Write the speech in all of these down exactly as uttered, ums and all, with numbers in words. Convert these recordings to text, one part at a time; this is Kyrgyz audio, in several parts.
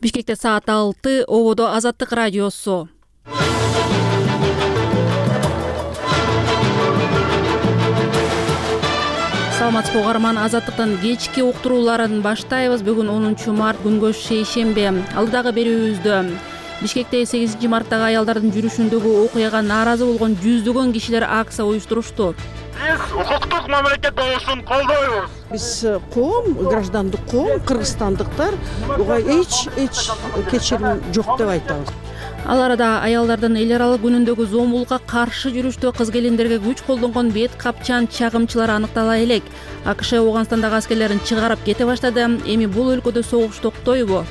Бишкекте саат алты, ободо Азаттык радиосу. Саламатсызбы угарман, Азаттыктын кечки уктурууларын баштайбыз. Бүгүн онунчу март, күнгө шейшембе. Алдыдагы берүүбүздө Бишкекте сегизинчи марттагы аялдардын жүрүшүндөгү окуяга нааразы болгон жүздөгөн кишилер акция уюштурушту. Биз укуктук мамлекет болушун колдойбуз. Биз коом, граждандык коом, кыргызстандыктар буга эч эч кечирим жок деп айтабыз. Ал арада аялдардын эл аралык күнүндөгү зомбулукка каршы жүрүштө кыз-келиндерге күч колдонгон бет капчан чагымчылар аныктала элек. АКШ Ооганстандагы аскерлерин чыгарып кете баштады. Эми бул өлкөдө согуш токтойбу?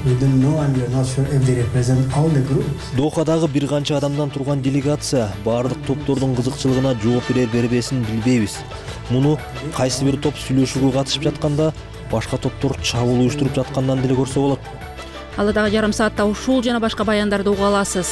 Дохадагы бир канча адамдан турган делегация баардык топтордун кызыкчылыгына жооп берер бербесин билбейбиз. Муну кайсы бир топ сүйлөшүүгө катышып жатканда, башка топтор чабуул уюштуруп жаткандан деле көрсө болот. Алдыдагы жарым саатта ушул жана башка баяндарды уга аласыз.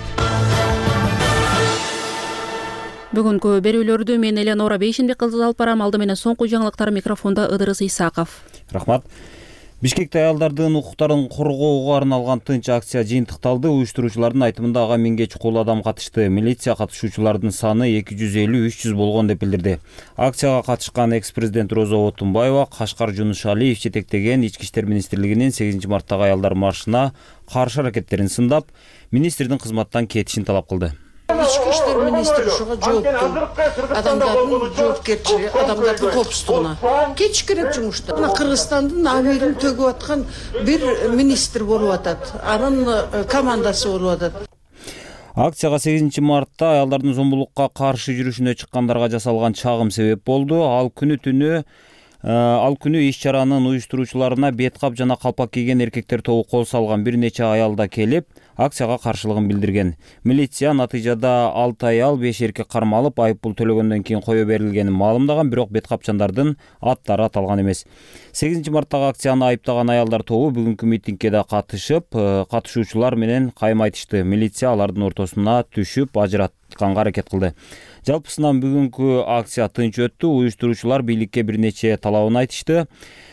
Бүгүнкү берүүлөрдү мен Эленора Бейшенбек кызы алып барам. Алды менен соңку жаңылыктар, микрофонда Ыдырыс Исаков. Рахмат. Бишкекте аялдардын укуктарын коргоого арналган тынч акция жыйынтыкталды. Уюштуруучулардын айтымында ага миңге чукул адам катышты. Милиция катышуучулардын саны эки жүз элүү үч жүз болгон деп билдирди. Акцияга катышкан экс-президент Роза Отунбаева Кашкар Жунушалиев жетектеген Ички иштер министрлигинин сегизинчи марттагы аялдар маршына каршы аракеттерин сындап, министрдин кызматтан кетишин талап кылды. Ички иштер министри ушуга жоопту. Адамдардын жоопкерчилиги, адамдардын коопсуздугуна кетиш керек жумушта. Мына Кыргызстандын амирин төгүп аткан бир министр болуп атат. Анын командасы болуп атат. Акцияга сегизинчи мартта аялдардын зомбулукка каршы жүрүшүнө чыккандарга жасалган чагым себеп болду. Ал күнү түнү Ал күнү иш-чаранын уюштуруучуларына бет кап жана калпак кийген эркектер тобу кол салган бир нече аял да келип, акцияга каршылыгын билдирген. Милиция натыйжада алты аял, беш эркек кармалып, айыппул төлөгөндөн кийин кое берилгенин маалымдаган, бирок бет капчандардын аттары аталган эмес. сегизинчи марттагы акцияны айыптаган аялдар тобу бүгүнкү митингге да катышып, катышуучулар менен кайым айтышты. Милиция алардын ортосуна түшүп, ажыратканга аракет кылды. Жалпысынан бүгүнкү акция тынч өттү. Уюштуруучулар бийликке бир нече талабын айтышты.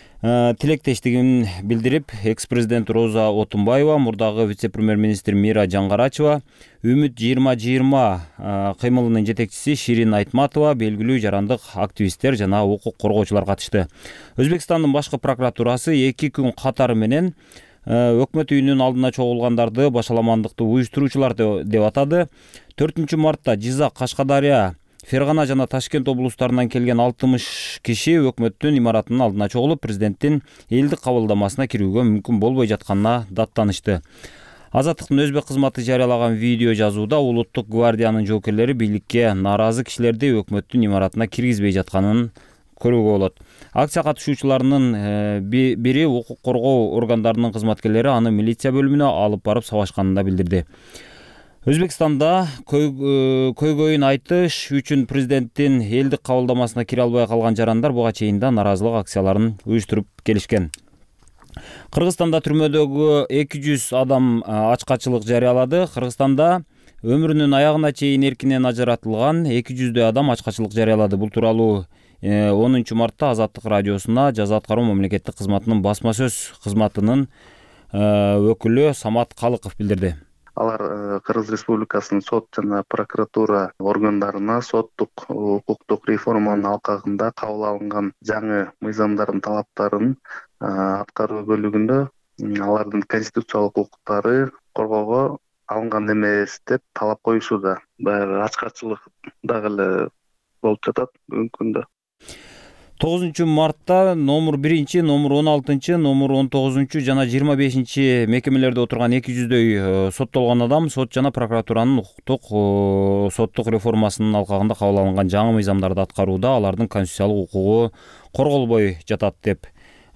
Тилектештигин билдирип, экс-президент Роза Отунбаева, мурдагы вице-премьер-министр Мира Жаңгарачева, Үмүт жыйырма жыйырма кыймылынын жетекчиси Ширин Айтматова, белгилүү жарандык активисттер жана укук коргоочулар катышты. Өзбекстандын башкы прокуратурасы эки күн катары менен өкмөт үйүнүн алдына чогулгандарды башаламандыкты уюштуруучулар деп атады. төртүнчү мартта Жизак, Кашкадария, Фергана жана Ташкент облустарынан келген алтымыш киши өкмөттүн имаратынын алдына чогулуп, президенттин элдик кабылдамасына кирүүгө мүмкүн болбой жатканына даттанышты. Азаттыктын өзбек кызматы жарыялаган видео жазууда Улуттук гвардиянын жоокерлери бийликке нааразы кишилерди өкмөттүн имаратына киргизбей жатканын көрүүгө болот. Акция катышуучуларынын бири укук коргоо органдарынын кызматкерлери аны милиция бөлүмүнө алып барып сабашканын да билдирди. Өзбекстанда көйгөйүн айтыш үчүн президенттин элдик кабылдамасына кире албай калган жарандар буга чейин да нааразылык акцияларын уюштуруп келишкен. Кыргызстанда түрмөдөгү эки жүз адам ачкачылык жарыялады. Кыргызстанда өмүрүнүн аягына чейин эркинен ажыратылган эки жүздөй адам ачкачылык жарыялады. Бул тууралуу онунчу мартта Азаттык радиосуна жаза аткаруу мамлекеттик кызматынын басма сөз кызматынын өкүлү Самат Калыков билдирди. Алар Кыргыз Республикасынын сот жана прокуратура органдарына соттук укуктук реформанын алкагында кабыл алынган жаңы мыйзамдардын талаптарын аткаруу бөлүгүндө алардын конституциялык укуктары коргоого алынган эмес деп талап коюшууда. Баягы ачкачылык дагы эле болуп жатат бүгүнкү күндө. тогузунчу мартта номер биринчи, номер он алтынчы, номер он тогузунчу жана жыйырма бешинчи мекемелерде отурган эки жүздөй соттолгон адам сот жана прокуратуранын укуктук соттук реформасынын алкагында кабыл алынган жаңы мыйзамдарды аткарууда алардын конституциялык укугу корголбой жатат деп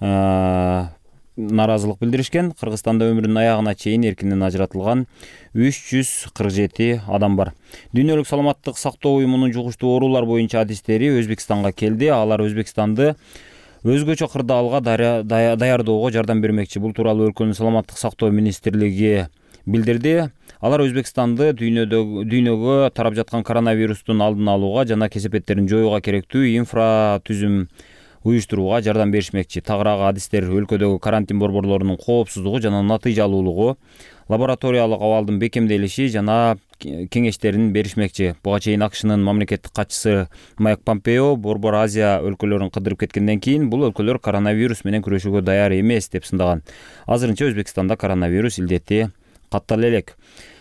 нааразылык билдиришкен. Кыргызстанда өмүрүнүн аягына чейин эркинен ажыратылган үч жүз кырк жети адам бар. Дүйнөлүк саламаттык сактоо уюмунун жугуштуу оорулар боюнча адистери Өзбекстанга келди. Алар Өзбекстанды өзгөчө кырдаалга даярдоого жардам бермекчи. Бул тууралуу өлкөнүн саламаттык сактоо министрлиги билдирди. Алар Өзбекстанды дүйнөгө тарап жаткан коронавирустун алдын алууга жана кесепеттерин жоюуга керектүү инфратүзүм уюштурууга жардам беришмекчи. Тагыраак адистер өлкөдөгү карантин борборлорунун коопсуздугу жана натыйжалуулугу, лабораториялык абалдын бекемделиши жана кеңештерин беришмекчи. Буга чейин АКШнын мамлекеттик катчысы Майк Помпео Борбор Азия өлкөлөрүн кыдырып кеткенден кийин бул өлкөлөр коронавирус менен күрөшүүгө даяр эмес деп сындаган. Азырынча Өзбекстанда коронавирус илдети каттала элек.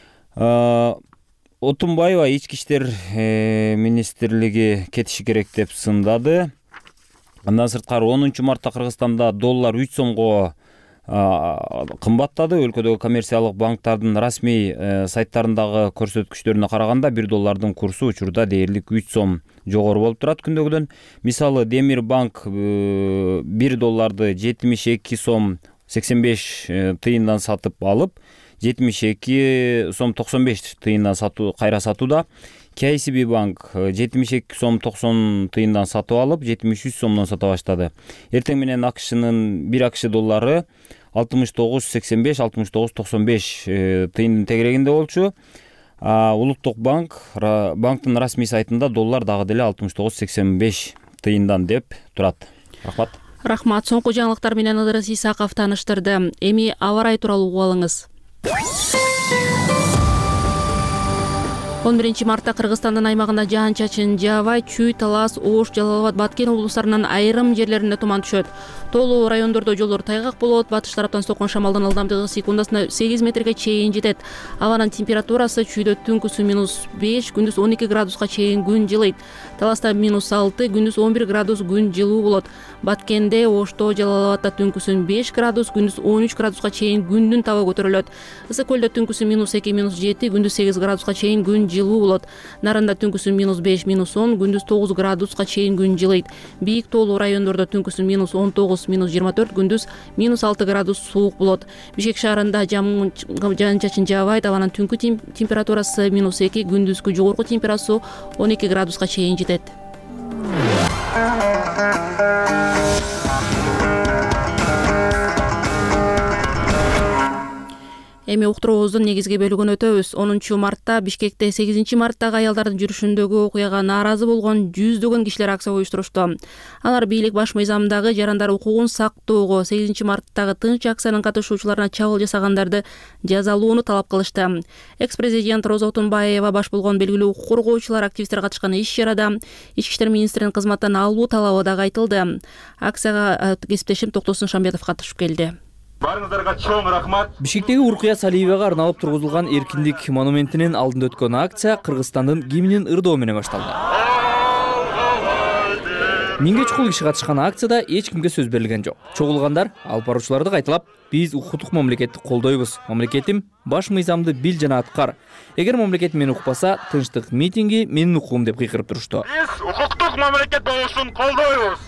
Отунбаева ички иштер министрлиги кетиши керек деп сындады. Андан сырткары онунчу мартта Кыргызстанда доллар үч сомго кымбаттады. Өлкөдөгү коммерциялык банктардын расмий сайттарындагы көрсөткүчтөрүнө караганда бир доллардын курсу учурда дээрлик үч сом жогору болуп турат күндөгүдөн. Мисалы Демир банк бир долларды жетимиш эки сом сексен беш тыйындан сатып алып, жетимиш эки сом токсон беш тыйындан сатуу кайра сатууда. кей си би банк жетимиш эки сом токсон тыйындан сатып алып, жетимиш үч сомдон сата баштады. Эртең менен АКШнын бир АКШ доллары алтымыш тогуз сексен беш, алтымыш тогуз токсон беш тыйындын тегерегинде болчу. Улуттук банк банктын расмий сайтында доллар дагы деле алтымыш тогуз сексен беш тыйындан деп турат. Рахмат. Рахмат. Соңку жаңылыктар менен Ыдырыс Исаков тааныштырды. Эми аба ырайы тууралуу угуп алыңыз. он биринчи мартта Кыргызстандын аймагында жаан-чачын жаабай, Чүй, Талас, Ош, Жалал абад, Баткен облустарынын айрым жерлеринде туман түшөт. Тоолуу райондордо жолдор тайгак болот. Батыш тараптан соккон шамалдын ылдамдыгы секундасына сегиз метрге чейин жетет. Абанын температурасы Чүйдө түнкүсү минус беш, күндүз он эки градуска чейин күн жылыйт. Таласта минус алты, күндүз он бир градус күн жылуу болот. Баткенде, Ошто, Жалал абадта түнкүсүн беш градус, күндүз он үч градуска чейин күндүн табы көтөрүлөт. Ысык көлдө түнкүсү минус эки, минус жети, күндүз сегиз градуска чейин күн жылуу болот. Нарында түнкүсү минус беш, минус он, күндүз тогуз градуска чейин күн жылыйт. Бийик тоолуу райондордо түнкүсү минус он тогуз, минус жыйырма төрт, күндүз минус алты градус суук болот. Бишкек шаарында жаан-чачын жаабайт. Абанын түнкү температурасы минус эки, күндүзгү жогорку температурасы он эки градуска чейин жетет. Эми уктуруубуздун негизги бөлүгүнө өтөбүз. онунчу мартта Бишкекте сегизинчи марттагы аялдардын жүрүшүндөгү окуяга нааразы болгон жүздөгөн кишилер акция уюштурушту. Алар бийлик баш мыйзамдагы жарандар укугун сактоого, сегизинчи марттагы тынч акциянын катышуучуларына чабуул жасагандарды жазалоону талап кылышты. Экс-президент Роза Отунбаева баш болгон белгилүү укук коргоочулар, активисттер катышкан иш-чарада ички иштер министринин кызматтан алуу талабы дагы айтылды. Акцияга кесиптешим Токтосун Шамбетов катышып келди. Барыңыздарга чоң рахмат. Бишкектеги Уркуя Салиевага арналып тургузулган Эркиндик монументинин алдында өткөн акция Кыргызстандын гимнин ырдоо менен башталды. Миңге чукул киши катышкан акцияда эч кимге сөз берилген жок. Чогулгандар алып баруучуларды кайталап, биз укуктук мамлекетти колдойбуз. Мамлекетим баш мыйзамды бил жана аткар. Эгер мамлекет мени укпаса, тынчтык митинги менин укугум деп кыйкырып турушту. Биз укуктук мамлекет болушун колдойбуз.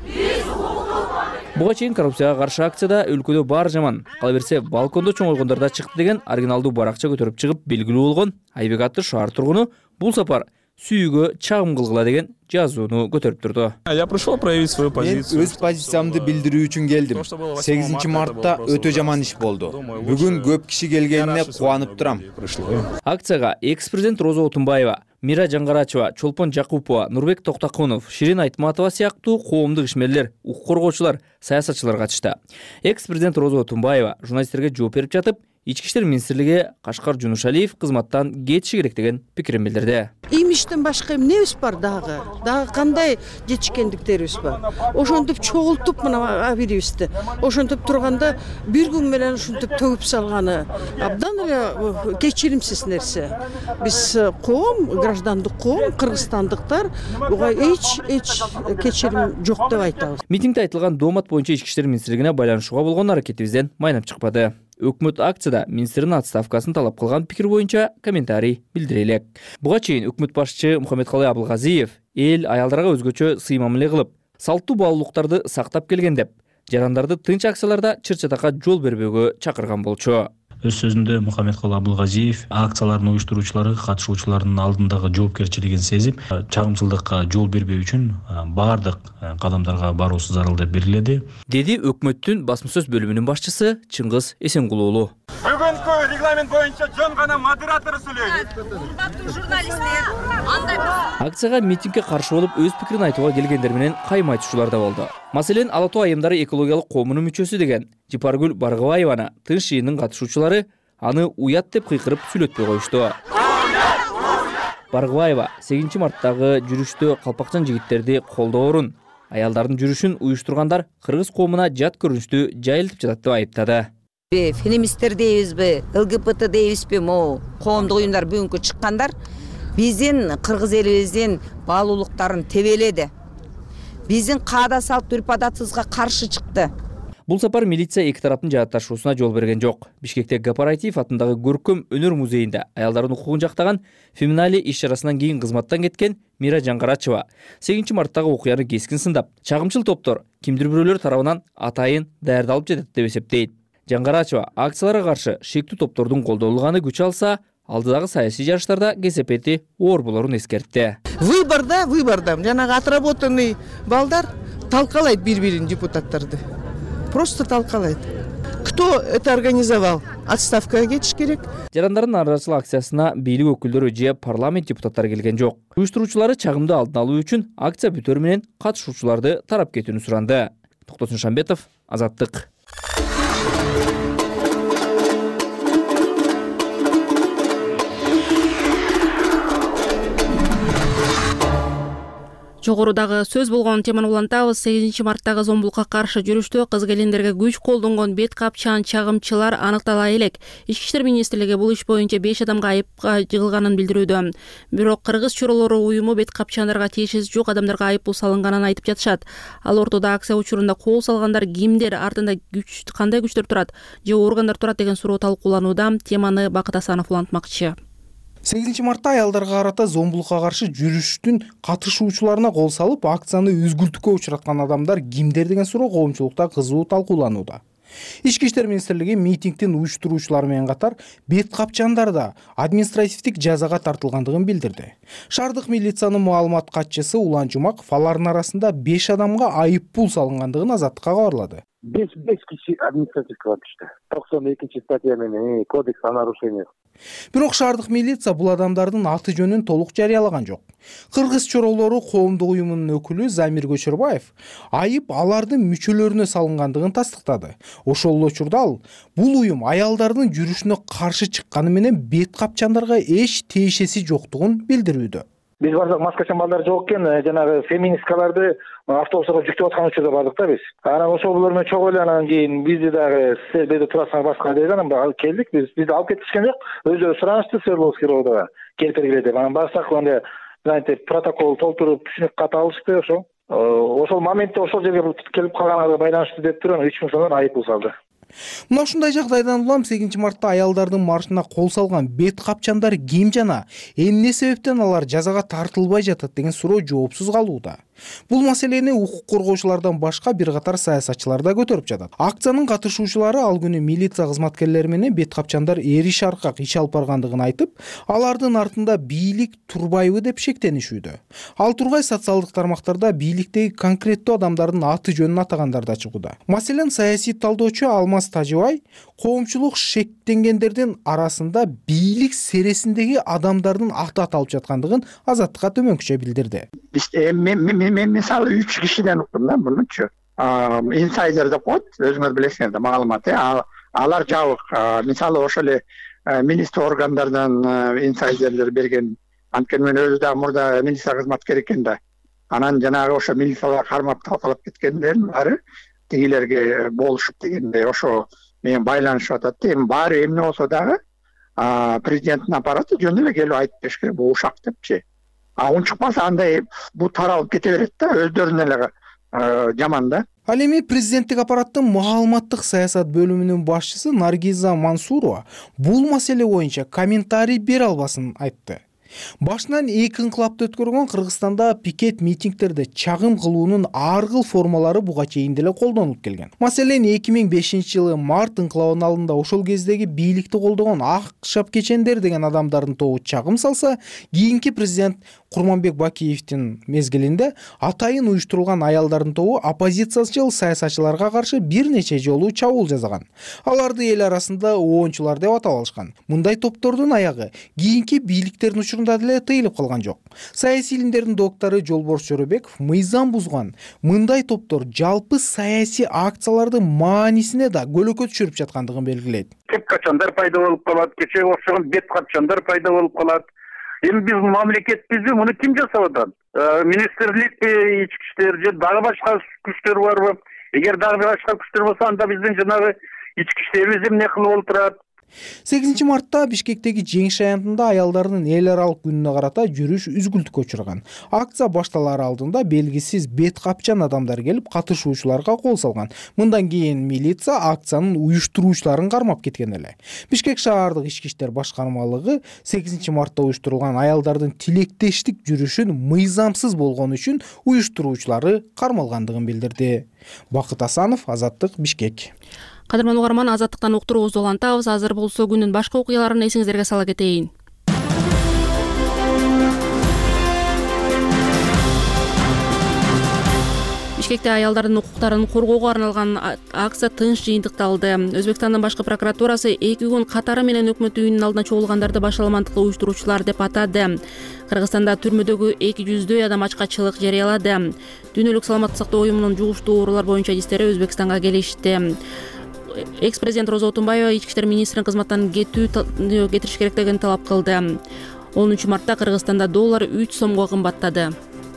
Буга чейин коррупцияга каршы акцияда өлкөдө бар жаман, кала берсе балкондо чоңойгондарда чыкты деген оригиналдуу баракча көтөрүп чыгып белгилүү болгон Айбек аттуу шаар тургуну бул сапар сүйүүгө чагым кылгыла деген жазууну көтөрүп турду. Я пришел проявить свою позицию. Мен өз позициямды билдирүү үчүн келдим. сегизинчи мартта өтө жаман иш болду. Бүгүн көп киши келгенине кубанып турам. Акцияга экс-президент Роза Отунбаева, Мира Жаңгарачева, Чолпон Жакупова, Нурбек Токтакунов, Ширин Айтматова сыяктуу коомдук ишмерлер, укук коргоочулар, саясатчылар катышты. Экс-президент Роза Отунбаева журналисттерге жооп берип жатып, ички иштер министрлиги Кашкар Жунушалиев кызматтан кетиши керек деген пикирин билдирди. Имиштен башка эмнебиз бар дагы? Дагы кандай жетишкендиктерибиз бар? Ошентип чогултуп мына абирибизди. Ошентип турганда бир күн менен ушинтип төгүп салганы абдан эле кечиримсиз нерсе. Биз коом, граждандык коом, кыргызстандыктар буга эч эч кечирим жок деп айтабыз. Митингде айтылган доомат боюнча ички иштер министрлигине байланышууга болгон аракетибизден майнап чыкпады. Өкмөт акцияда министрдин отставкасын талап кылган пикир боюнча комментарий билдире элек. Буга чейин өкмөт башчы Мухаммедкалый Абылгазиев эл аялдарга өзгөчө сый мамиле кылып, салттуу баалуулуктарды сактап келген деп, жарандарды тынч акцияларда чыр-чатакка жол бербөөгө чакырган болчу. Өз сөзүндө Мухаммедкалый Абылгазиев акциялардын уюштуруучулары, катышуучулардын алдындагы жоопкерчилигин сезип, чагымчылдыкка жол бербөө үчүн баардык кадамдарга баруусу зарыл деп белгиледи. Деди өкмөттүн басма сөз бөлүмүнүн башчысы Чыңгыз Эсенгулуулу. бүгүнкү регламент боюнча жөн гана модератор сүйлөйт. Урматтуу журналисттер, андай акцияга митингге каршы болуп өз пикирин айтууга келгендер менен кайым айтуучулар да болду. Маселен, Ала Тоо айымдары экологиялык коомунун мүчөсү деген Жипаргүл Баргыбаеваны тынч жыйындын катышуучулары аны уят деп кыйкырып сүйлөтпөй коюшту. Баргыбаева сегизинчи марттагы жүрүштө калпакчан жигиттерди колдоорун, аялдардын жүрүшүн уюштургандар кыргыз коомуна жат көрүнүштү жайылтып жатат деп айыптады. Феминисттер дейбизби, ЛГБТ дейбизби, могу коомдук уюмдар бүгүнкү чыккандар биздин кыргыз элибиздин баалуулуктарын тебеледи. Биздин каада салт үрп адатыбызга каршы чыкты. Бул сапар милиция эки тараптын жаатташуусуна жол берген жок. Бишкекте Гапаратиев атындагы көркөм өнөр музейинде аялдардын укугун жактаган Феминали иш-чарасынан кийин кызматтан кеткен Мира Жаңгарачева сегизинчи марттагы окуяны кескин сындап, чагымчыл топтор кимдир бирөөлөр тарабынан атайын даярдалып жатат деп эсептейт. Жаңгарачева акцияларга каршы шектүү топтордун колдонулганы күч алса, алдыдагы саясий жарыштарда кесепети оор болорун эскертти. Выборда, выборда жанагы отработанный балдар талкалайт бири-бирин депутаттарды. Просто талкалайт. Кто это организовал? Отставкага кетиш керек. Жарандардын нааразычылык акциясына бийлик өкүлдөрү же парламент депутаттары келген жок. Уюштуруучулары чагымды алдын алуу үчүн акция бүтөр менен катышуучуларды тарап кетүүнү суранды. Токтосун Шамбетов, Азаттык. Жогорудагы сөз болгон теманы улантабыз. сегизинчи марттагы зомбулукка каршы жүрүштө кыз келиндерге күч колдонгон бет капчан чагымчылар аныктала элек. Ички иштер министрлиги бул иш боюнча беш адамга айыпка жыгылганын билдирүүдө. Бирок кыргыз чоролору уюму бет капчандарга тиешеси жок адамдарга айыппул салынганын айтып жатышат. Ал ортодо акция учурунда кол салгандар кимдер, артында күч кандай күчтөр турат же органдар турат деген суроо талкууланууда. Теманы Бакыт Асанов улантмакчы. сегизинчи мартта аялдарга карата зомбулукка каршы жүрүштүн катышуучуларына кол салып, акцияны үзгүлтүккө учураткан адамдар кимдер деген суроо коомчулукта кызуу талкууланууда. Ички иштер министрлиги митингдин уюштуруучулары менен катар бет капчандар да административдик жазага тартылгандыгын билдирди. Шаардык милициянын маалымат катчысы Улан Жумаков алардын арасында беш адамга айыппул салынгандыгын Азаттыкка кабарлады. беш киши административдик атышты. токсон экинчи статья менен кодекс о нарушениях. Бирок шаардык милиция бул адамдардын аты жөнүн толук жарыялаган жок. Кыргыз чоролору коомдук уюмунун өкүлү Замир Көчөрбаев айып алардын мүчөлөрүнө салынгандыгын тастыктады. Ошол эле учурда ал бул уюм аялдардын жүрүшүнө каршы чыкканы менен бет капчандарга эч тиешеси жоктугун билдирүүдө. Биз барсак маскачан балдар жок экен, жанагы феминисткаларды автобустарга жүктөп аткан учурда бардык да биз. Анан ошол булар менен чогуу эле анан кийин бизди дагы сиз бизде турасыңар башка деп анан келдик биз. Бизди алып кетишкен жок. Өзү суранышты Свердловский роодо келип бергиле деп. Анан барсак анда знаете протокол толтуруп түшүнүк кат алышты ошо. Ошол моментте ошол жерге келип калганга байланыштуу деп туруп үч миң сомдон айыппул салды. Мына ушундай жагдайдан улам сегизинчи мартта аялдардын маршына кол салган бет капчандар ким жана эмне себептен алар жазага тартылбай жатат деген суроо жоопсуз калууда. Бул маселени укук коргоочулардан башка бир катар саясатчылар да көтөрүп жатат. Акциянын катышуучулары ал күнү милиция кызматкерлери менен бет капчандар эриш аркак иш алып баргандыгын айтып, алардын артында бийлик турбайбы деп шектенишүүдө. Ал тургай социалдык тармактарда бийликтеги конкреттүү адамдардын аты жөнүн атагандар да чыгууда. Маселен, саясий талдоочу Алмаз Тажыбай коомчулук шектенгендердин арасында бийлик сересиндеги адамдардын аты аталып жаткандыгын Азаттыкка төмөнкүчө билдирди. Мен мисалы үч кишиден уктум да мунучу. Инсайдер деп коет, өзүңөр билесиңер да маалымат. Алар жабык. Мисалы ошол эле министр органдардан инсайдерлер берген. Анткени мен өзү да мурда милиция кызматкер экен да. Анан жанагы ошо милициялар кармап талкалап кеткендердин баары тигилерге болушуп дегендей ошо менен байланышып атат. Эми баары эмне болсо дагы президенттин аппараты жөн эле келип айтып бериш керек, бул ушак депчи. А он чыкпаса андай бул таралып кете берет да, өздөрүнө эле жаман да. Ал эми президенттик аппараттын маалыматтык саясат бөлүмүнүн башчысы Наргиза Мансурова бул маселе боюнча комментарий бере албасын айтты. Башынан эки инкылапты өткөргөн Кыргызстанда пикет митингтерде чагым кылуунун ар кыл формалары буга чейин деле колдонулуп келген. Маселен эки миң бешинчи жылы март инкылабынын алдында ошол кездеги бийликти колдогон ак шапкечендер деген адамдардын тобу чагым салса, кийинки президент Курманбек Бакиевдин мезгилинде атайын уюштурулган аялдардын тобу оппозициячыл саясатчыларга каршы бир нече жолу чабуул жасаган. Аларды эл арасында оончулар деп атап алышкан. Мындай топтордун аягы кийинки бийликтердин учурунда деле тыйылып калган жок. Саясий илимдердин доктору Жолборс Жоробеков мыйзам бузган мындай топтор жалпы саясий акциялардын маанисине да көлөкө түшүрүп жаткандыгын белгилейт. Кеп качандар пайда болуп калат, кече окшогон бет капчандар пайда болуп калат. Эми биз мамлекетпизби, муну ким жасап атат? Министрликпи, ички иштер же дагы башка күчтөр барбы? Эгер дагы башка күчтөр болсо, анда биздин жанагы ички иштерибиз эмне кылып отурат? сегизинчи мартта Бишкектеги жеңиш аянтында аялдардын эл аралык күнүнө карата жүрүш үзгүлтүккө учурган. Акция башталар алдында белгисиз бет капчан адамдар келип катышуучуларга кол салган. Мындан кийин милиция акциянын уюштуруучуларын кармап кеткен эле. Бишкек шаардык ички иштер башкармалыгы сегизинчи мартта уюштурулган аялдардын тилектештик жүрүшүн мыйзамсыз болгону үчүн уюштуруучулары кармалгандыгын билдирди. Бакыт Асанов, Азаттык, Бишкек. Кадырман угарман, Азаттыктан уктуруубузду улантабыз. Азыр болсо күндүн башка окуяларын эсиңиздерге сала кетейин. Бишкекте аялдардын укуктарын коргоого арналган акция тынч жыйынтыкталды. Өзбекстандын башкы прокуратурасы эки күн катары менен өкмөт үйүнүнүн алдына чогулгандарды башаламандыкка уюштуруучулар деп атады. Кыргызстанда түрмөдөгү эки жүздөй адам ачкачылык жарыялады. Дүйнөлүк саламаттык сактоо уюмунун жугуштуу оорулар боюнча адистери Өзбекстанга келишти. Экс-президент Роза Отунбаева ички иштер министрин кызматтан кетүү кетириш керектигин талап кылды. онунчу мартта Кыргызстанда доллар үч сомго кымбаттады.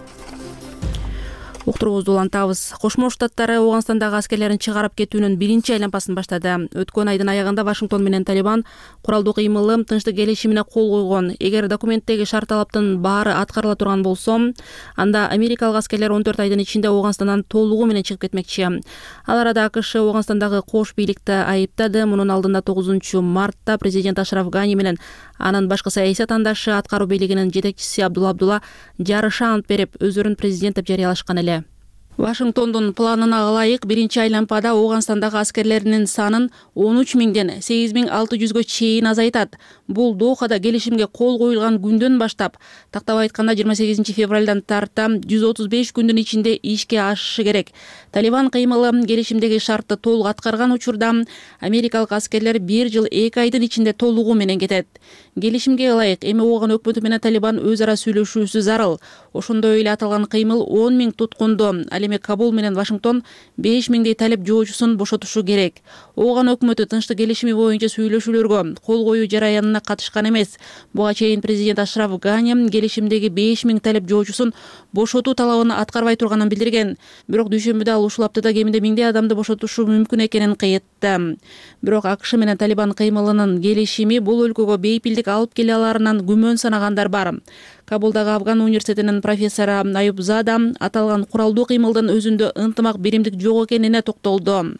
Уктуруубузду улантабыз. Кошмо Штаттары Ооганстандагы аскерлерин чыгарып кетүүнүн биринчи айланпасын баштады. Өткөн айдын аягында Вашингтон менен Талибан куралдуу кыймылы тынчтык келишимине кол койгон. Эгер документтеги шарт талаптын баары аткарыла турган болсо, анда америкалык аскерлер он төрт айдын ичинде Ооганстандан толугу менен чыгып кетмекчи. Ал арада АКШ Ооганстандагы кош бийликти айыптады. Мунун алдында тогузунчу мартта президент Ашраф Гани менен анын башкы саясий атаандашы аткаруу бийлигинин жетекчиси Абдулла Абдулла жарыша ант берип, өзүрүн президент деп жарыялашкан эле. Вашингтондун планына ылайык биринчи айланпада Ооганстандагы аскерлеринин санын он үч миңден сегиз миң алты жүзгө чейин азайтат. Бул Дохада келишимге кол коюлган күндөн баштап, тактап айтканда жыйырма сегизинчи февралдан тарта жүз отуз беш күндүн ичинде ишке ашышы керек. Талибан кыймылы келишимдеги шартты толук аткарган учурда америкалык аскерлер бир жыл эки айдын ичинде толугу менен кетет. Келишимге ылайык эми Ооган өкмөтү менен Талибан өз ара сүйлөшүүсү зарыл. Ошондой эле аталган кыймыл он миң туткунду, ал эми Кабул менен Вашингтон беш миңдей талеп жоочусун бошотушу керек. Ооган өкмөтү тынчтык келишими боюнча сүйлөшүүлөргө кол коюу жараянына катышкан эмес. Буга чейин президент Ашраф Гани келишимдеги беш миң талеп жоочусун бошотуу талабын аткарбай турганын билдирген. Бирок дүйшөмбүдө ал ушул аптада кеминде миңдей адамды бошотушу мүмкүн экенин кыйытты. Бирок АКШ менен Талибан кыймылынын келишими бул өлкөгө бейпилдик алып келе аларынан күмөн санагандар бар. Кабулдагы Афган университетинин профессору Аюб Зада аталган куралдуу кыймылдын өзүндө ынтымак биримдик жок экенине токтолду.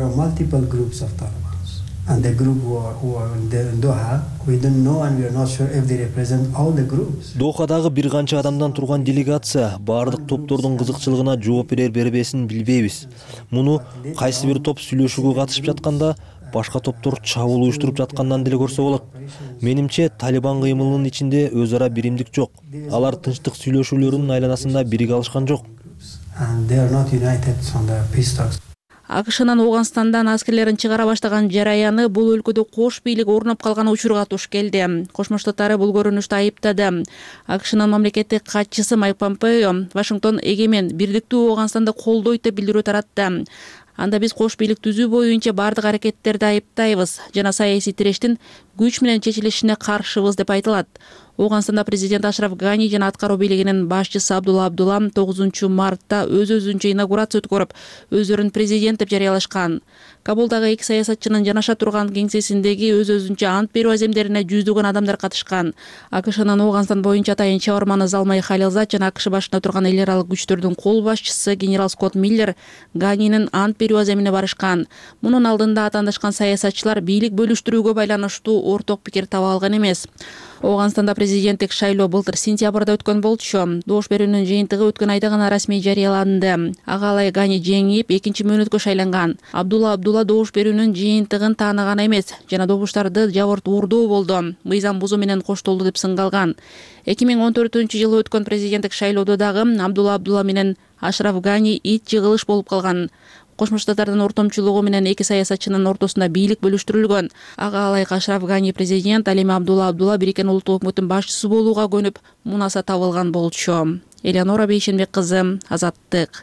And the group who are, who are in Doha, we don't know and we are not sure if they represent all the groups. Дохадагы бир канча адамдан турган делегация баардык топтордун кызыкчылыгына жооп берер бербесин билбейбиз. Муну кайсы бир топ сүйлөшүүгө катышып жатканда башка топтор чабуул уюштуруп жаткандан деле көрсө болот. Менимче Талибан кыймылынын ичинде өз ара биримдик жок. Алар тынчтык сүйлөшүүлөрүнүн айланасында бириге алышкан жок. And they are not united on the peace talks. АКШнын Ооганстандан аскерлерин чыгара баштаган жараяны бул өлкөдө кош бийлик орноп калган учурга туш келди. Кошмо Штаттары бул көрүнүштү айыптады. АКШнын мамлекеттик катчысы Майк Помпео Вашингтон эгемен бирдиктүү Ооганстанды колдойт деп билдирүү таратты. Анда биз кош бийлик түзүү боюнча бардык аракеттерди айыптайбыз жана саясий тирештин күч менен чечилишине каршыбыз деп айтылат. Ооганстанда президент Ашраф Гани жана аткаруу бийлигинин башчысы Абдулла Абдулла тогузунчу мартта өз-өзүнчө инаугурация өткөрүп, өзүрүн президент деп жарыялашкан. Кабулдагы эки саясатчынын жанаша турган кеңсесиндеги өз-өзүнчө ант берүү аземдерине жүздөгөн адамдар катышкан. АКШнын Ооганстан боюнча атайын чабарманы Залмай Халилзад жана АКШ башында турган эл аралык күчтөрдүн кол башчысы генерал Скотт Миллер Ганинин ант берүү аземине барышкан. Мунун алдында атаандашкан саясатчылар бийлик бөлүштүрүүгө байланыштуу орток пикир таба алган эмес. Ооганстанда президенттик шайлоо былтыр сентябрда өткөн болчу. Добуш берүүнүн жыйынтыгы өткөн айда гана расмий жарыяланды. Агалай Гани жеңип экинчи мөөнөткө шайланган. Абдулла Абдулла добуш берүүнүн жыйынтыгын таанаган эмес жана добуштарды жабырт уурдуу болду, мыйзам бузуу менен коштолду деп сынгалган. эки миң он төртүнчү жылы өткөн президенттик шайлоодо дагы Абдулла Абдулла менен Ашраф Гани ит жыгылыш болуп калган. Кошмо Штаттардын ортомчулугу менен эки саясатчынын ортосунда бийлик бөлүштүрүлгөн. Ага алайк Ашраф Гани президент, ал эми Абдулла Абдулла бириккен улуттук өкмөттүн башчысы болууга көнүп, мунаса табылган болчу. Элеонора Бейшенбек кызы, Азаттык.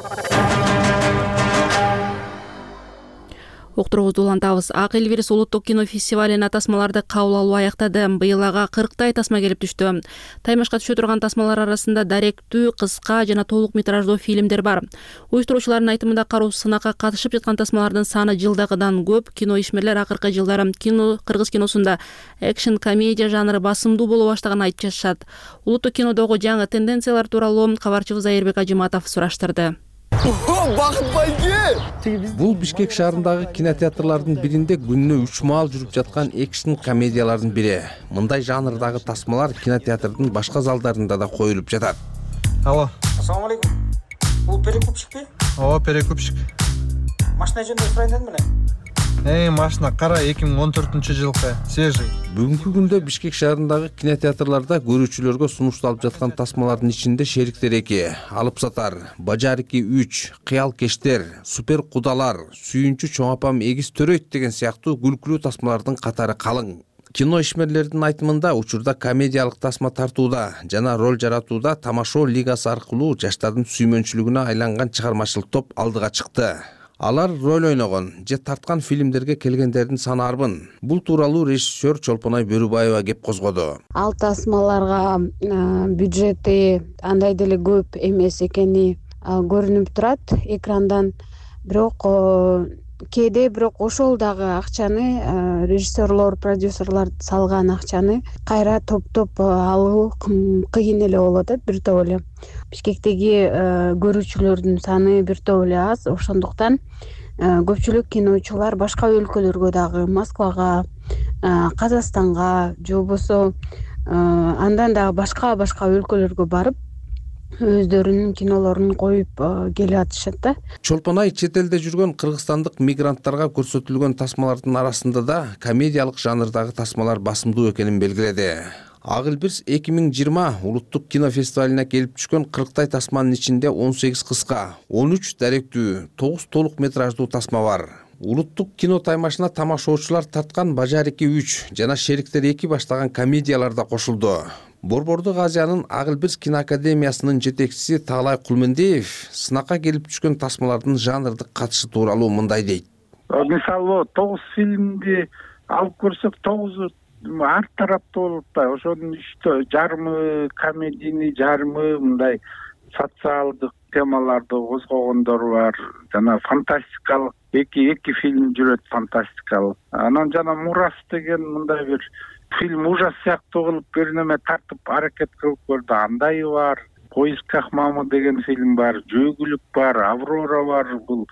Уктуруубузду улантабыз. Ак Элбирис улуттук кино фестивалине тасмаларды кабыл алуу аяктады. Быйыл ага кырктай тасма келип түштү. Таймашка түшө турган тасмалар арасында даректүү, кыска жана толук метраждуу фильмдер бар. Уюштуруучулардын айтымында кароосуз сынакка катышып жаткан тасмалардын саны жылдагыдан көп. Кино ишмерлер акыркы жылдары кино кыргыз киносунда экшн комедия жанры басымдуу боло баштаганын айтып жатышат. Улуттук кинодогу жаңы тенденциялар тууралуу кабарчыбыз Айырбек Ажыматов сураштырды. Бул Бишкек шаарындагы кинотеатрлардын биринде күнүнө үч маал жүрүп жаткан экшн комедиялардын бири. Мындай жанрдагы тасмалар кинотеатрдын башка залдарында да коюлуп жатат. Алло. Ассаламу алейкум. Бул перекупщикпи? Ооба, перекупщик. Машина жөнүндө сурайын дедим эле. Эй, машина кара эки миң он төртүнчү жылкы, свежий. Бүгүнкү күндө Бишкек шаарындагы кинотеатрларда көрүүчүлөргө сунушталып жаткан тасмалардын ичинде Шериктер эки, Алып сатар, Бажарики үч, Кыял кештер, Супер кудалар, Сүйүнчү чоң апам эгиз төрөйт деген сыяктуу күлкүлүү тасмалардын катары калың. Кино ишмерлердин айтымында учурда комедиялык тасма тартууда жана роль жаратууда Тамашоо лигасы аркылуу жаштардын сүймөнчүлүгүнө айланган чыгармачылык топ алдыга чыкты. Алар роль ойногон же тарткан фильмдерге келгендердин саны арбын. Бул тууралуу режиссер Чолпонай Бөрүбаева кеп козгоду. Ал тасмаларга бюджети андай деле көп эмес экени көрүнүп турат экрандан. Бирок кээде бирок ошол дагы акчаны режиссерлор, продюсерлар салган акчаны кайра топтоп алуу кыйын эле болуп атат бир топ эле. Бишкектеги көрүүчүлөрдүн саны бир топ эле аз, ошондуктан көпчүлүк киночулар башка өлкөлөргө дагы, Москвага, Казакстанга, же болбосо андан дагы башка башка өлкөлөргө барып өздөрүнүн кинолорун коюп келип атышат да. Чолпонай чет элде жүргөн кыргызстандык мигранттарга көрсөтүлгөн тасмалардын арасында да комедиялык жанрдагы тасмалар басымдуу экенин белгиледи. Ак Элбирис эки миң жыйырма улуттук кино фестивалине келип түшкөн кырктай тасманын ичинде он сегиз кыска, он үч даректүү, тогуз толук метраждуу тасма бар. Улуттук кино таймашына тамашоочулар тарткан Бажарики үч жана Шериктер эки баштаган комедиялар да кошулду. Борбордук Азиянын Ак Элбирис киноакадемиясынын жетекчиси Таалай Кулмендиев сынакка келип түшкөн тасмалардын жанрдык катышы тууралуу мындай дейт. Мисалы тогуз фильмди алып көрсөк, тогузу ар тараптуу болуп да, ошонун үчтө жарымы комедийный, жарымы мындай социалдык темаларды козгогондор бар, жана фантастикалык эки эки фильм жүрөт фантастикалык. Анан жана Мурас деген мындай бир фильм ужас сыяктуу кылып бир неме тартып аракет кылып көрдү, андайы бар. Поисках мамы деген фильм бар, Жөөгүлүк бар, Аврора бар, бул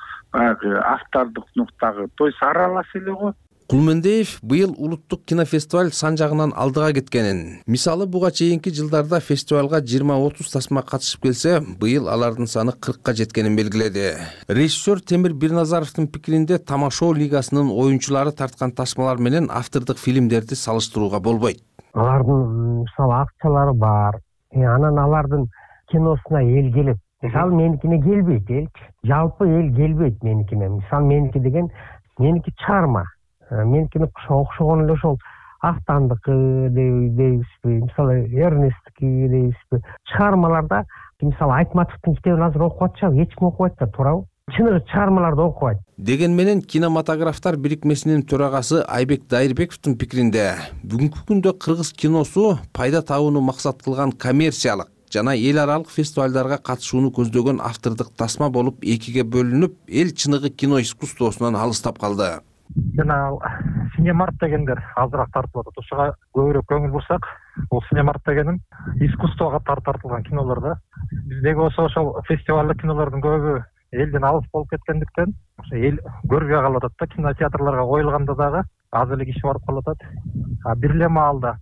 автордук нуктагы. То есть аралас эле го. Кулмендиев быйыл улуттук кинофестиваль сан жагынан алдыга кеткенин. Мисалы буга чейинки жылдарда фестивалга жыйырма отуз тасма катышып келсе, быйыл алардын саны кыркка жеткенин белгиледи. Режиссер Темир Бирназаровдун пикиринде Тамашоо лигасынын оюнчулары тарткан тасмалар менен автордук фильмдерди салыштырууга болбойт. Алардын мисалы акчалары бар. Анан алардын киносуна эл келип, мисалы меникине келбейт эл. Жалпы эл келбейт меникине. Мисалы меники деген меники чыгарма. Меникине окшогон эле ошол Автандыкы дейбизби, мисалы Эрнесттики дейбизби. Чыгармаларда мисалы Айтматовдун китебин азыр окуп атышат, эч ким окубайт да, туурабы? Чыныгы чыгармаларды окубайт. Деген менен кинематографтар бирикмесинин төрагасы Айбек Дайырбековдун пикиринде бүгүнкү күндө кыргыз киносу пайда табууну максат кылган коммерциялык жана эл аралык фестивалдарга катышууну көздөгөн автордук тасма болуп экиге бөлүнүп, эл чыныгы кино искусствосунан алыстап калды. Жана Синемарт дегендер азыраак тартылып атат. Ошого көбүрөөк көңүл бурсак, бул Синемарт дегенин искусствого тартылган кинолор да. Биздеги болсо ошол фестивалдык кинолордун көбү элден алыс болуп кеткендиктен, ошо эл көрбөй калып атат да. Кинотеатрларга коюлганда дагы аз эле киши барып калып атат. А бир эле маалда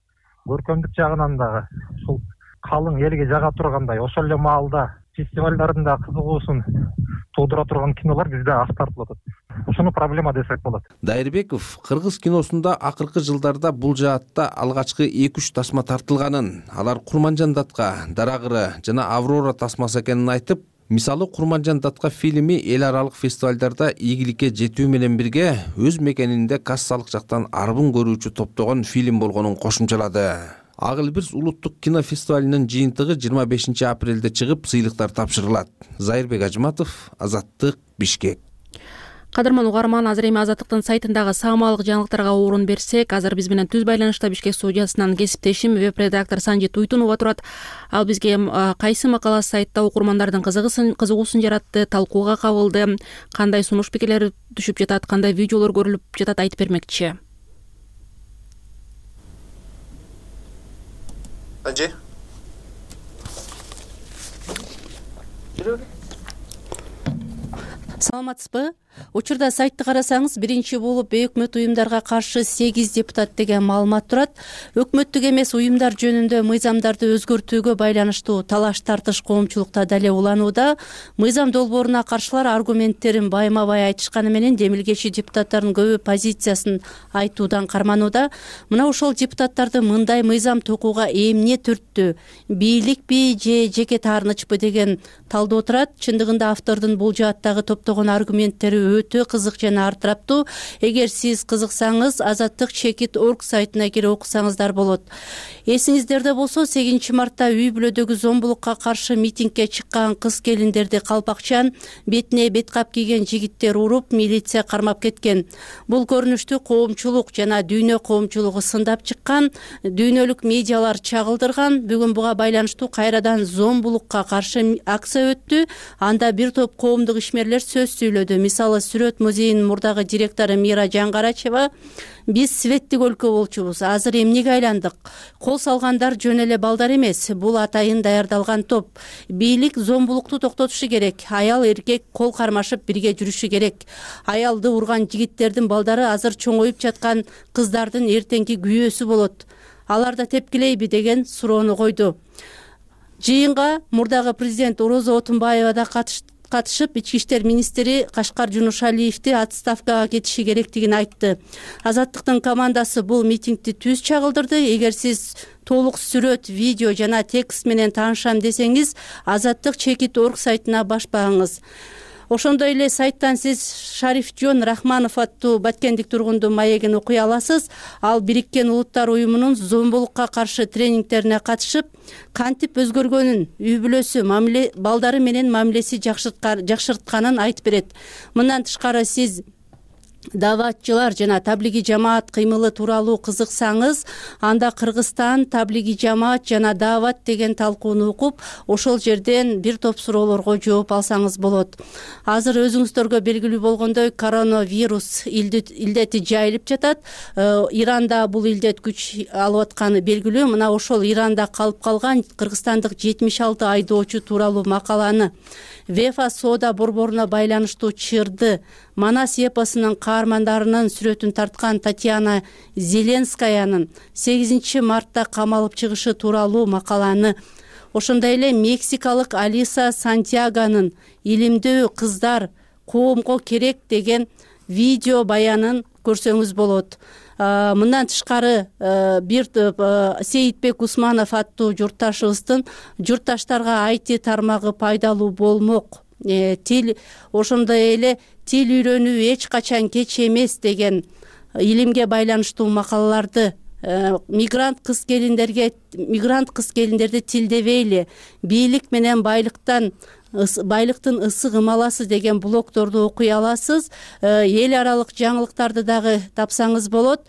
көркөмдүк жагынан дагы ушул калың элге жага тургандай, ошол эле маалда фестивалдардын да кызыгуусун туудура турган кинолор бизде аз тартылып атат. Ушуну проблема десек болот. Дайырбеков кыргыз киносунда акыркы жылдарда бул жаатта алгачкы эки үч тасма тартылганын, алар Курманжан датка, Дарагыры жана Аврора тасмасы экенин айтып, мисалы Курманжан датка фильми эл аралык фестивалдарда ийгиликке жетүү менен бирге өз мекенинде кассалык жактан арбын көрүүчү топтогон фильм болгонун кошумчалады. Ак Элбирс улуттук кинофестивалынын жыйынтыгы жыйырма бешинчи апрелде чыгып, сыйлыктар тапшырылат. Зайырбек Ажматов, Азаттык, Бишкек. Кадырман угарман, азыр эми Азаттыктын сайтындагы саамалык жаңылыктарга орун берсек, азыр биз менен түз байланышта Бишкек студиясынан кесиптешим веб-редактор Санжит Уйтунова турат. Ал бизге кайсы макала сайтта окурмандардын кызыгуусун жаратты, талкууга кабылды, кандай сунуш пикирлер түшүп жатат, кандай видеолор көрүлүп жатат айтып бермекчи. Анжи. Саламатсызбы? Учурда сайтты карасаңыз, биринчи болуп өкмөт уюмдарга каршы сегиз депутат деген маалымат турат. Өкмөттүк эмес уюмдар жөнүндө мыйзамдарды өзгөртүүгө байланыштуу талаш тартыш коомчулукта дале уланууда. Мыйзам долбооруна каршылар аргументтерин байма-бай айтышканы менен демилгечи депутаттардын көбү позициясын айтуудан карманууда. Мына ошол депутаттарды мындай мыйзам токууга эмне түрттү? Бийликпи же жеке таарынычпы деген талдоо турат. Чындыгында автордун бул жааттагы топтогон аргументтери өтө кызык жана артыраптуу. Эгер сиз кызыксаңыз, Азаттык чекит орг сайтына кирип окусаңыздар болот. Эсиңиздерде болсо, сегизинчи мартта үй бүлөдөгү зомбулукка каршы митингге чыккан кыз келиндерди калпакчан, бетине беткап кийген жигиттер уруп, милиция кармап кеткен. Бул көрүнүштү коомчулук жана дүйнө коомчулугу сындап чыккан, дүйнөлүк медиалар чагылдырган. Бүгүн буга байланыштуу кайрадан зомбулукка каршы акция өттү. Анда бир топ коомдук ишмерлер сөз сүйлөдү. Мисалы, Сүрөт музейинин мурдагы директору Мира Жангарачева: биз светтик өлкө болчубуз, азыр эмнеге айландык? Кол салгандар жөн эле балдар эмес, бул атайын даярдалган топ. Бийлик зомбулукту токтотушу керек. Аял эркек кол кармашып бирге жүрүшү керек. Аялды урган жигиттердин балдары азыр чоңоюп жаткан кыздардын эртеңки күйөөсү болот. Аларда тепкилейби деген суроону койду. Жыйынга мурдагы президент Орозо Отунбаева да катышты. катышып, ички иштер министри Кашкар Жунушалиевди отставкага кетиши керектигин айтты. Азаттыктын командасы бул митингди түз чагылдырды. Эгер сиз толук сүрөт, видео жана текст менен таанышам десеңиз, Азаттык чекит орг сайтына башпаңыз. Ошондой эле сайттан сиз Шарифжон Рахманов аттуу баткендик тургундун маегин окуй аласыз. Ал Бириккен Улуттар уюмунун зомбулукка каршы тренингтерине катышып, кантип өзгөргөнүн, үй бүлөсү, мамиле балдары менен мамилеси жакшыртканын айтып берет. Мындан тышкары сиз даватчылар жана таблиги жамаат кыймылы тууралуу кызыксаңыз, анда Кыргызстан таблиги жамаат жана дават деген талкууну окуп, ошол жерден бир топ суроолорго жооп алсаңыз болот. Азыр өзүңүздөргө белгилүү болгондой, коронавирус илдети жайылып жатат. Иранда бул илдет күч алып атканы белгилүү. Мына ошол Иранда калып калган кыргызстандык жетимиш алты айдоочу тууралуу макаланы Вефа соода борборуна байланыштуу чырды Манас эпосунун каармандарынын сүрөтүн тарткан Татьяна Зеленскаянын сегизинчи мартта камалып чыгышы тууралуу макаланы, ошондой эле мексикалык Алиса Сантьягонун илимдүү кыздар коомго керек деген видео баянын көрсөңүз болот. Мындан тышкары бир Сейитбек Усманов аттуу журтташыбыздын журтташтарга ай ти тармагы пайдалуу болмок, тил ошондой эле тил үйрөнүү эч качан кеч эмес деген илимге байланыштуу макалаларды, мигрант кыз келиндерге мигрант кыз келиндерди тилдебейли, бийлик менен байлыктан байлыктын ысык ымаласы деген блогдорду окуй аласыз. Эл аралык жаңылыктарды дагы тапсаңыз болот.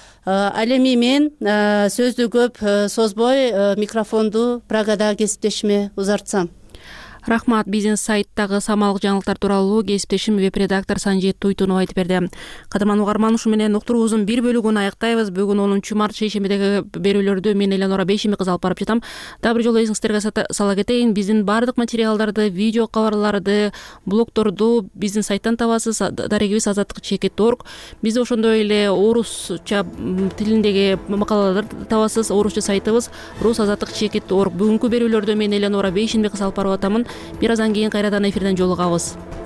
Ал эми мен сөздү көп созбой микрофонду Прагада кесиптешиме узартсам. Рахмат. Биздин сайттагы самалык жаңылыктар тууралуу кесиптешим веб-редактор Санжет Туйтунов айтып берди. Кадырман угарман, ушу менен уктуруубуздун бир бөлүгүн аяктайбыз. Бүгүн онунчу март шейшембидеги берүүлөрдү мен Элеонора Бейшемби кызы алып барып жатам. Дагы бир жолу эсиңиздерге сала кетейин. Биздин баардык материалдарды, видео кабарларды, блогторду биздин сайттан табасыз. Дарегибиз азаттык чекит точка орг. Бизде ошондой эле орусча тилиндеги макалаларды табасыз. Орусча сайтыбыз рус азаттык чекит точка орг. Бүгүнкү берүүлөрдү мен Элеонора Бейшемби кызы алып барып атамын. Бир аздан кийин кайрадан эфирден жолугабыз.